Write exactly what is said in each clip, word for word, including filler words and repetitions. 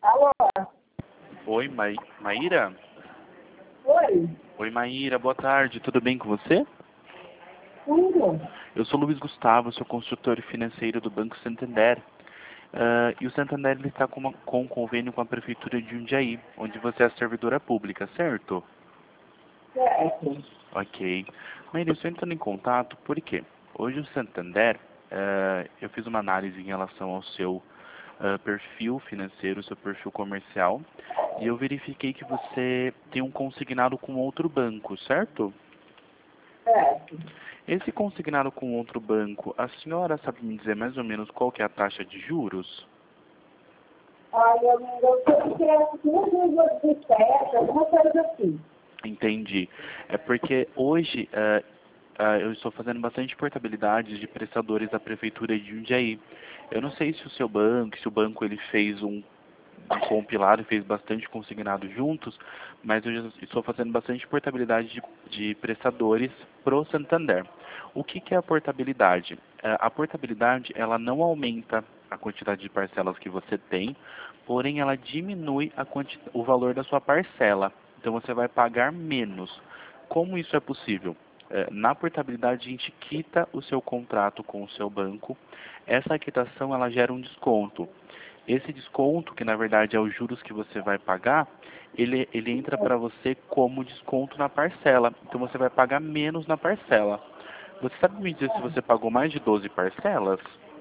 Alô? Oi, Mai... Maíra? Oi? Oi, Maíra, boa tarde, tudo bem com você? Tudo? Eu sou Luiz Gustavo, sou consultor financeiro do Banco Santander. Ah, e o Santander ele está com, uma- com um convênio com a Prefeitura de Jundiaí, onde você é servidora pública, certo? Certo. Ok. Maíra, eu estou entrando em contato porque hoje o Santander, ah, eu fiz uma análise em relação ao seu ah, perfil financeiro, seu perfil comercial, e eu verifiquei que você tem um consignado com outro banco, certo? Certo. Esse consignado com outro banco, a senhora sabe me dizer mais ou menos qual que é a taxa de juros? Olha, eu eu sei que é duas de sete, alguma coisa assim. Entendi. É porque hoje eh, ah, eu estou fazendo bastante portabilidade de prestadores da Prefeitura de Jundiaí. Eu não sei se o seu banco, se o banco ele fez um, um compilado e fez bastante consignado juntos, mas eu já estou fazendo bastante portabilidade de, de prestadores pro Santander. O que, que é a portabilidade? Eh, A portabilidade ela não aumenta a quantidade de parcelas que você tem, porém ela diminui a quanti- o valor da sua parcela. Então você vai pagar menos. Como isso é possível? Eh, Na portabilidade a gente quita o seu contrato com o seu banco. Essa quitação ela gera um desconto. Esse desconto, que na verdade é os juros que você vai pagar, ele, ele entra para você como desconto na parcela. Então você vai pagar menos na parcela. Você sabe me dizer se você pagou mais de doze parcelas?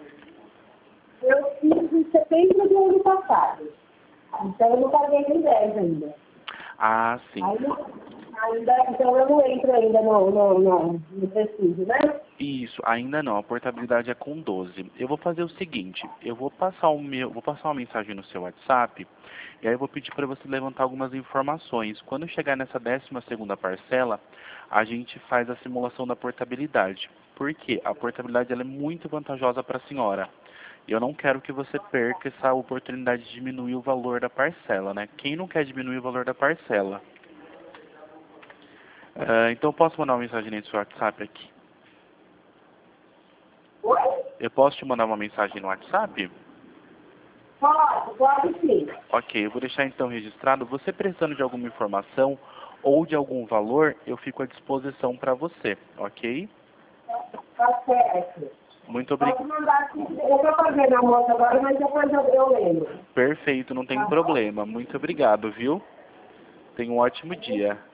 Eu fiz em setembro do ano passado. Então eu não paguei nem dez ainda. Ah, sim. Ainda, ainda, então eu não entro ainda no, no, no, no preciso, né? Isso, ainda não. A portabilidade é com doze. Eu vou fazer o seguinte, eu vou passar o meu, vou passar uma mensagem no seu WhatsApp e aí eu vou pedir para você levantar algumas informações. Quando chegar nessa décima segunda parcela, a gente faz a simulação da portabilidade. Por quê? A portabilidade ela é muito vantajosa para a senhora. E eu não quero que você perca essa oportunidade de diminuir o valor da parcela, né? Quem não quer diminuir o valor da parcela? Ah, então eu posso mandar uma mensagem no seu WhatsApp aqui? Oi? Eu posso te mandar uma mensagem no WhatsApp? Pode, pode sim. Ok, eu vou deixar então registrado. Você precisando de alguma informação ou de algum valor, eu fico à disposição para você, ok? Tá certo. Muito Pode obrigado. mandar aqui. Eu estou fazendo a moça agora, mas depois eu, eu lembro. Perfeito, não tem Tá bom? problema. Muito obrigado, viu? Tenha um ótimo dia.